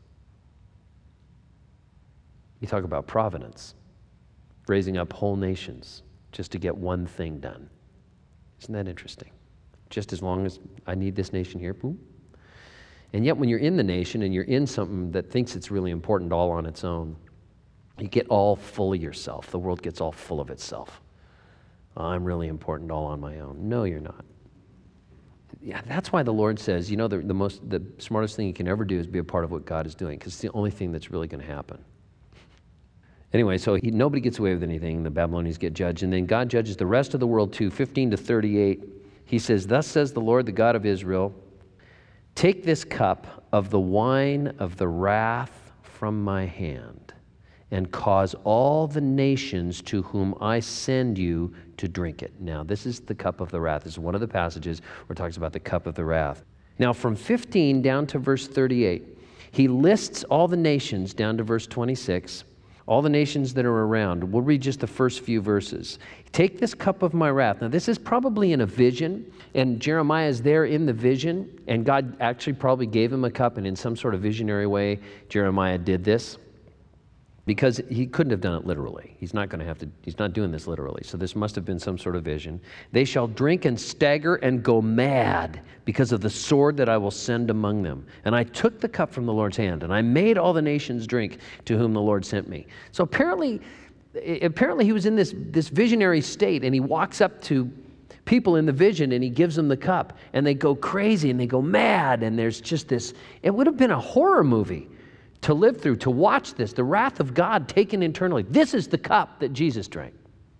You talk about providence, raising up whole nations just to get one thing done. Isn't that interesting? Just as long as I need this nation here, boom. And yet when you're in the nation and you're in something that thinks it's really important all on its own, you get all full of yourself. The world gets all full of itself. I'm really important all on my own. No, you're not. Yeah, that's why the Lord says, you know, the, the most, the smartest thing you can ever do is be a part of what God is doing, because it's the only thing that's really going to happen. Anyway, so he, nobody gets away with anything. The Babylonians get judged. And then God judges the rest of the world too, fifteen to thirty-eight. He says, thus says the Lord, the God of Israel, take this cup of the wine of the wrath from my hand, and cause all the nations to whom I send you to drink it. Now, this is the cup of the wrath. This is one of the passages where it talks about the cup of the wrath. Now, from fifteen down to verse thirty-eight, he lists all the nations down to verse twenty-six, all the nations that are around. We'll read just the first few verses. Take this cup of my wrath. Now, this is probably in a vision, and Jeremiah is there in the vision, and God actually probably gave him a cup, and in some sort of visionary way, Jeremiah did this, because he couldn't have done it literally. He's not going to have to, he's not doing this literally. So this must have been some sort of vision. They shall drink and stagger and go mad because of the sword that I will send among them. And I took the cup from the Lord's hand, and I made all the nations drink to whom the Lord sent me. So apparently, apparently he was in this, this visionary state, and he walks up to people in the vision and he gives them the cup, and they go crazy and they go mad, and there's just this, it would have been a horror movie to live through, to watch this, the wrath of God taken internally. This is the cup that Jesus drank.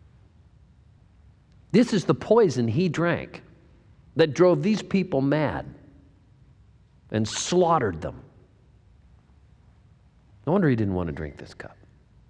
This is the poison he drank that drove these people mad and slaughtered them. No wonder he didn't want to drink this cup.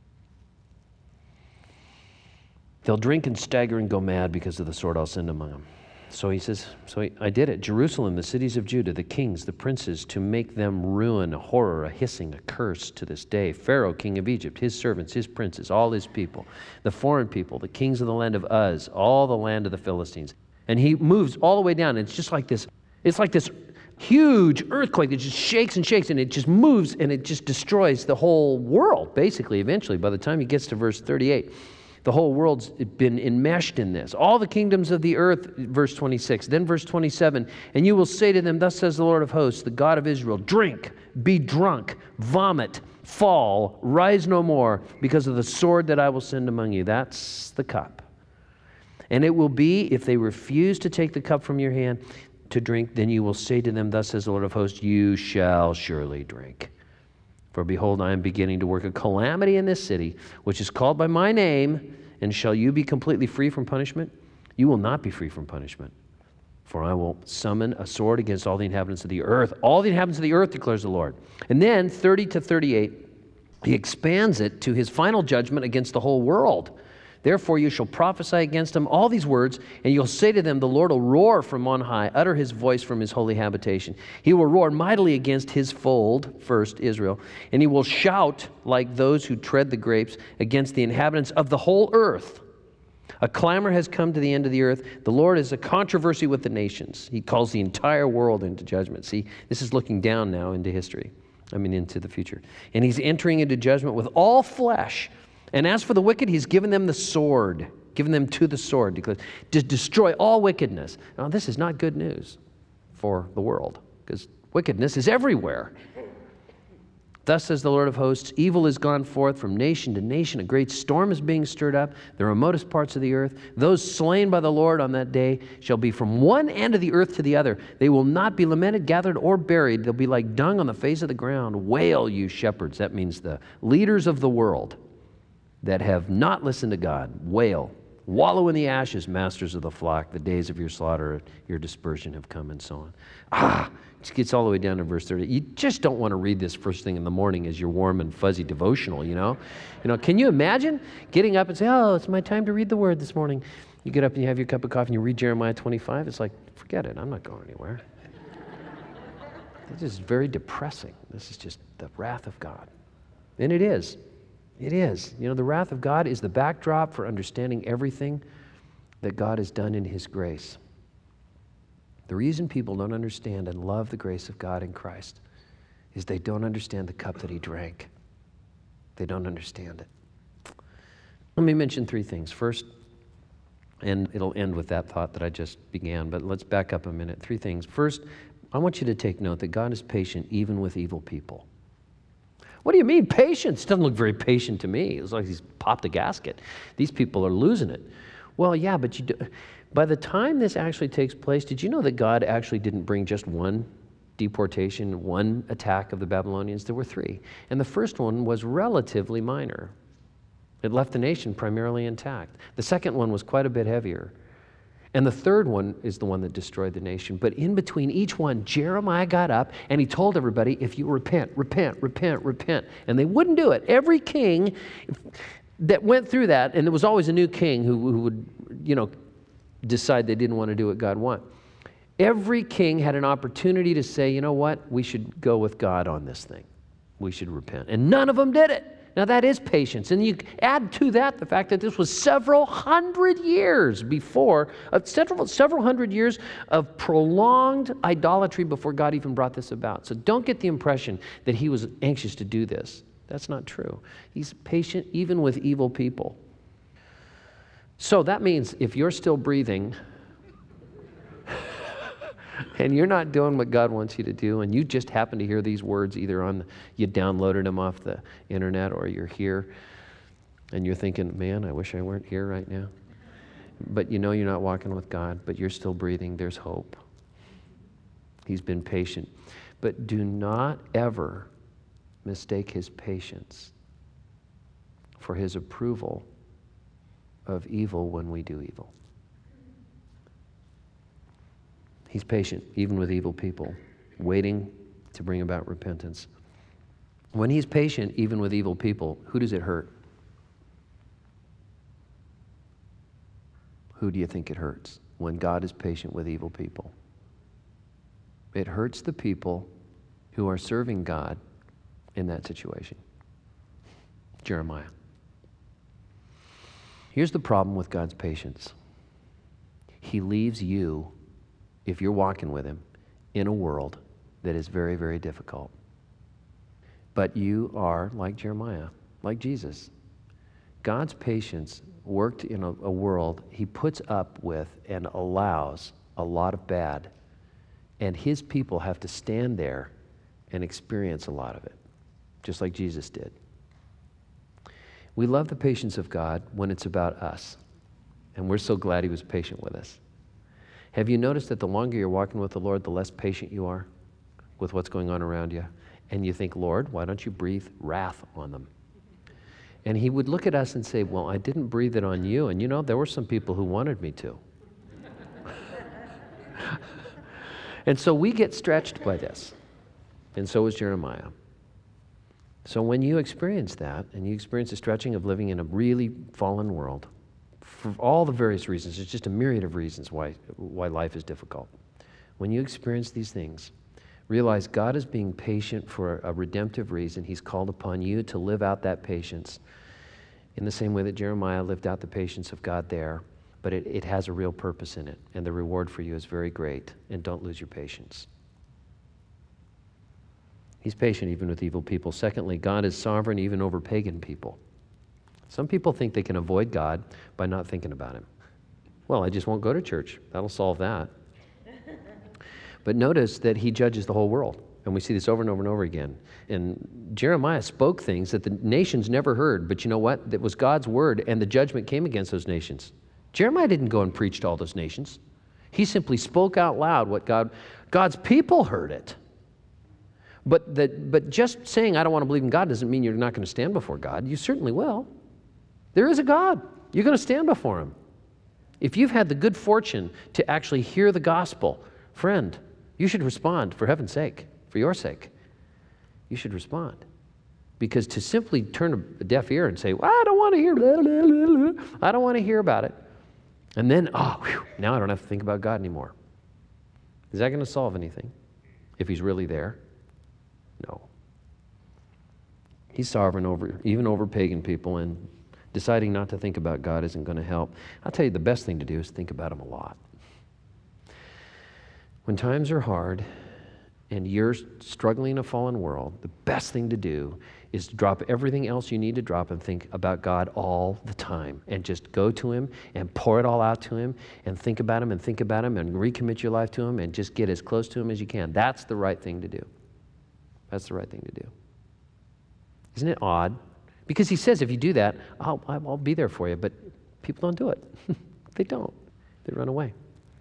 They'll drink and stagger and go mad because of the sword I'll send among them. So he says, so he, I did it. Jerusalem, the cities of Judah, the kings, the princes, to make them ruin, a horror, a hissing, a curse to this day. Pharaoh, king of Egypt, his servants, his princes, all his people, the foreign people, the kings of the land of Uz, all the land of the Philistines. And he moves all the way down. And it's just like this, it's like this huge earthquake that just shakes and shakes, and it just moves, and it just destroys the whole world, basically, eventually. By the time he gets to verse thirty-eight, the whole world's been enmeshed in this. All the kingdoms of the earth, verse twenty-six. Then verse twenty-seven, and you will say to them, thus says the Lord of hosts, the God of Israel, drink, be drunk, vomit, fall, rise no more, because of the sword that I will send among you. That's the cup. And it will be, if they refuse to take the cup from your hand, to drink, then you will say to them, thus says the Lord of hosts, you shall surely drink. For behold, I am beginning to work a calamity in this city, which is called by my name, and shall you be completely free from punishment? You will not be free from punishment. For I will summon a sword against all the inhabitants of the earth. All the inhabitants of the earth, declares the Lord. And then, thirty to thirty-eight, he expands it to his final judgment against the whole world. Therefore you shall prophesy against them all these words, and you'll say to them, the Lord will roar from on high, utter his voice from his holy habitation. He will roar mightily against his fold, first Israel, and he will shout like those who tread the grapes against the inhabitants of the whole earth. A clamor has come to the end of the earth. The Lord is a controversy with the nations. He calls the entire world into judgment. See, this is looking down now into history. I mean, into the future. And he's entering into judgment with all flesh. And as for the wicked, he's given them the sword, given them to the sword, declares, to destroy all wickedness. Now, this is not good news for the world, because wickedness is everywhere. Thus says the Lord of hosts, evil is gone forth from nation to nation. A great storm is being stirred up, the remotest parts of the earth. Those slain by the Lord on that day shall be from one end of the earth to the other. They will not be lamented, gathered, or buried. They'll be like dung on the face of the ground. Wail, you shepherds. That means the leaders of the world that have not listened to God. Wail. Wallow in the ashes, masters of the flock. The days of your slaughter, your dispersion have come, and so on. Ah, it gets all the way down to verse thirty. You just don't want to read this first thing in the morning as your warm and fuzzy devotional, you know? You know, can you imagine getting up and say, oh, it's my time to read the word this morning. You get up and you have your cup of coffee and you read Jeremiah twenty-five. It's like, forget it. I'm not going anywhere. This is very depressing. This is just the wrath of God. And it is. It is. You know, the wrath of God is the backdrop for understanding everything that God has done in his grace. The reason people don't understand and love the grace of God in Christ is they don't understand the cup that he drank. They don't understand it. Let me mention three things. First, and it'll end with that thought that I just began, but let's back up a minute. Three things. First, I want you to take note that God is patient even with evil people. What do you mean, patience? Doesn't look very patient to me. It's like he's popped a gasket. These people are losing it. Well, yeah, but you do, by the time this actually takes place, did you know that God actually didn't bring just one deportation, one attack of the Babylonians? There were three. And the first one was relatively minor. It left the nation primarily intact. The second one was quite a bit heavier. And the third one is the one that destroyed the nation. But in between each one, Jeremiah got up and he told everybody, if you repent, repent, repent, repent. And they wouldn't do it. Every king that went through that, and there was always a new king who, who would, you know, decide they didn't want to do what God wanted. Every king had an opportunity to say, you know what, we should go with God on this thing. We should repent. And none of them did it. Now that is patience. And you add to that the fact that this was several hundred years before, uh, several, several hundred years of prolonged idolatry before God even brought this about. So don't get the impression that he was anxious to do this. That's not true. He's patient even with evil people. So that means if you're still breathing and you're not doing what God wants you to do, and you just happen to hear these words either on, the, you downloaded them off the internet, or you're here, and you're thinking, man, I wish I weren't here right now. But you know you're not walking with God, but you're still breathing. There's hope. He's been patient. But do not ever mistake his patience for his approval of evil when we do evil. He's patient, even with evil people, waiting to bring about repentance. When he's patient, even with evil people, who does it hurt? Who do you think it hurts when God is patient with evil people? It hurts the people who are serving God in that situation. Jeremiah. Here's the problem with God's patience. He leaves you, if you're walking with him, in a world that is very, very difficult. But you are like Jeremiah, like Jesus. God's patience worked in a, a world he puts up with and allows a lot of bad. And his people have to stand there and experience a lot of it, just like Jesus did. We love the patience of God when it's about us. And we're so glad he was patient with us. Have you noticed that the longer you're walking with the Lord, the less patient you are with what's going on around you? And you think, Lord, why don't you breathe wrath on them? And he would look at us and say, well, I didn't breathe it on you. And you know, there were some people who wanted me to. And so we get stretched by this. And so was Jeremiah. So when you experience that, and you experience the stretching of living in a really fallen world, for all the various reasons, it's just a myriad of reasons why, why life is difficult. When you experience these things, realize God is being patient for a redemptive reason. He's called upon you to live out that patience in the same way that Jeremiah lived out the patience of God there, but it, it has a real purpose in it, and the reward for you is very great, and don't lose your patience. He's patient even with evil people. Secondly, God is sovereign even over pagan people. Some people think they can avoid God by not thinking about him. Well, I just won't go to church. That'll solve that. But notice that he judges the whole world. And we see this over and over and over again. And Jeremiah spoke things that the nations never heard. But you know what? That was God's word, and the judgment came against those nations. Jeremiah didn't go and preach to all those nations. He simply spoke out loud what God, God's people heard it. But, the, but just saying, I don't want to believe in God doesn't mean you're not going to stand before God. You certainly will. There is a God. You're going to stand before him. If you've had the good fortune to actually hear the gospel, friend, you should respond for heaven's sake, for your sake. You should respond. Because to simply turn a deaf ear and say, well, I don't want to hear, blah, blah, blah, blah. I don't want to hear about it. And then, oh, whew, now I don't have to think about God anymore. Is that going to solve anything if he's really there? No. He's sovereign over, even over pagan people, and deciding not to think about God isn't going to help. I'll tell you, the best thing to do is think about him a lot. When times are hard and you're struggling in a fallen world, the best thing to do is to drop everything else you need to drop and think about God all the time, and just go to him and pour it all out to him and think about him and think about him and recommit your life to him and just get as close to him as you can. That's the right thing to do. That's the right thing to do. Isn't it odd? Because he says if you do that, I'll, I'll be there for you, but people don't do it. They don't. They run away.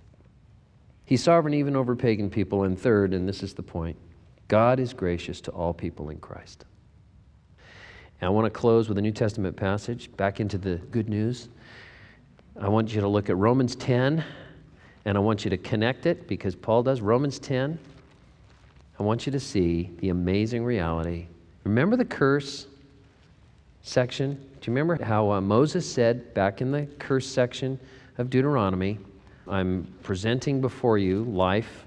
He's sovereign even over pagan people. And third, and this is the point, God is gracious to all people in Christ. And I want to close with a New Testament passage, back into the good news. I want you to look at Romans ten, and I want you to connect it, because Paul does. Romans ten, I want you to see the amazing reality. Remember the curse section? Do you remember how uh, Moses said back in the curse section of Deuteronomy, I'm presenting before you life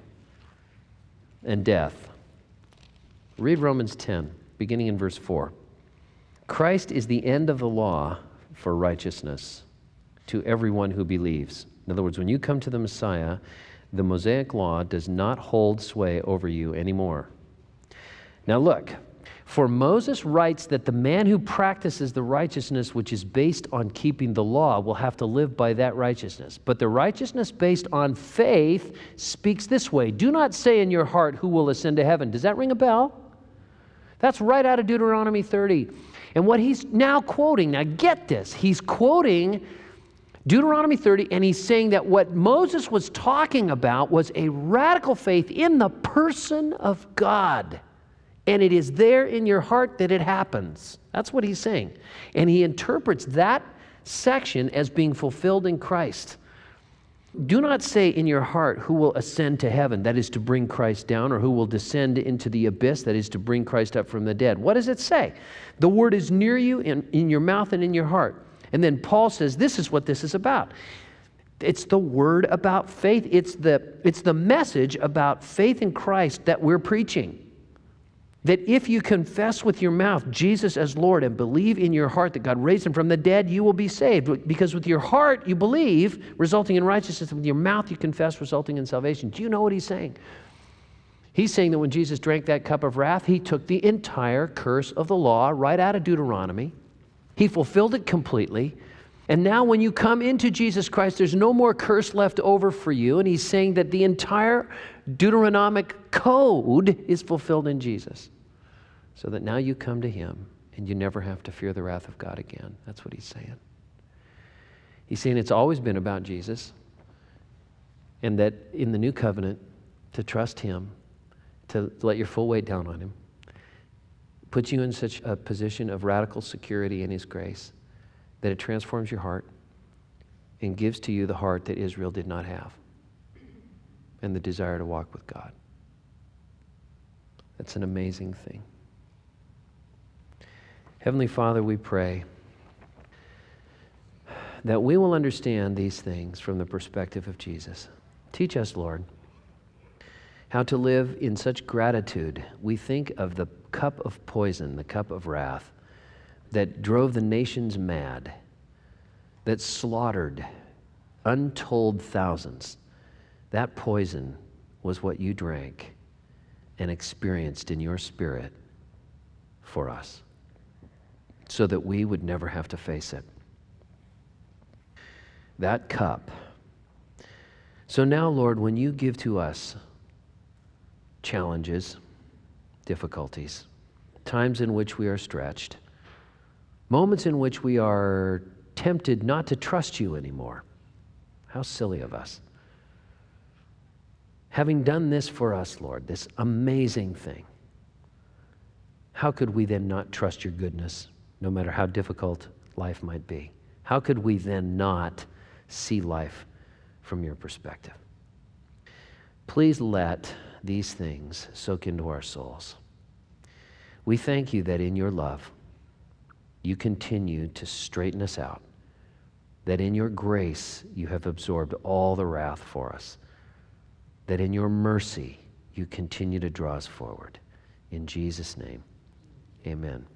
and death. Read Romans ten, beginning in verse four. Christ is the end of the law for righteousness to everyone who believes. In other words, when you come to the Messiah, the Mosaic law does not hold sway over you anymore. Now look, for Moses writes that the man who practices the righteousness which is based on keeping the law will have to live by that righteousness. But the righteousness based on faith speaks this way: do not say in your heart, who will ascend to heaven. Does that ring a bell? That's right out of Deuteronomy thirty. And what he's now quoting, now get this, he's quoting Deuteronomy thirty, and he's saying that what Moses was talking about was a radical faith in the person of God. And it is there in your heart that it happens. That's what he's saying. And he interprets that section as being fulfilled in Christ. Do not say in your heart, who will ascend to heaven, that is to bring Christ down, or who will descend into the abyss, that is to bring Christ up from the dead. What does it say? The word is near you, in, in your mouth and in your heart. And then Paul says, this is what this is about. It's the word about faith. It's the, it's the message about faith in Christ that we're preaching. That if you confess with your mouth Jesus as Lord and believe in your heart that God raised him from the dead, you will be saved. Because with your heart you believe, resulting in righteousness. With your mouth you confess, resulting in salvation. Do you know what he's saying? He's saying that when Jesus drank that cup of wrath, he took the entire curse of the law right out of Deuteronomy. He fulfilled it completely. And now when you come into Jesus Christ, there's no more curse left over for you. And he's saying that the entire Deuteronomic code is fulfilled in Jesus. So that now you come to him and you never have to fear the wrath of God again. That's what he's saying. He's saying it's always been about Jesus. And that in the new covenant, to trust him, to let your full weight down on him, puts you in such a position of radical security in his grace that it transforms your heart and gives to you the heart that Israel did not have and the desire to walk with God. That's an amazing thing. Heavenly Father, we pray that we will understand these things from the perspective of Jesus. Teach us, Lord, how to live in such gratitude. We think of the cup of poison, the cup of wrath, that drove the nations mad, that slaughtered untold thousands. That poison was what you drank and experienced in your spirit for us, so that we would never have to face it. That cup. So now, Lord, when you give to us challenges, difficulties, times in which we are stretched, moments in which we are tempted not to trust you anymore. How silly of us. Having done this for us, Lord, this amazing thing, how could we then not trust your goodness, no matter how difficult life might be? How could we then not see life from your perspective? Please let these things soak into our souls. We thank you that in your love, you continue to straighten us out, that in your grace, you have absorbed all the wrath for us, that in your mercy, you continue to draw us forward. In Jesus' name, amen.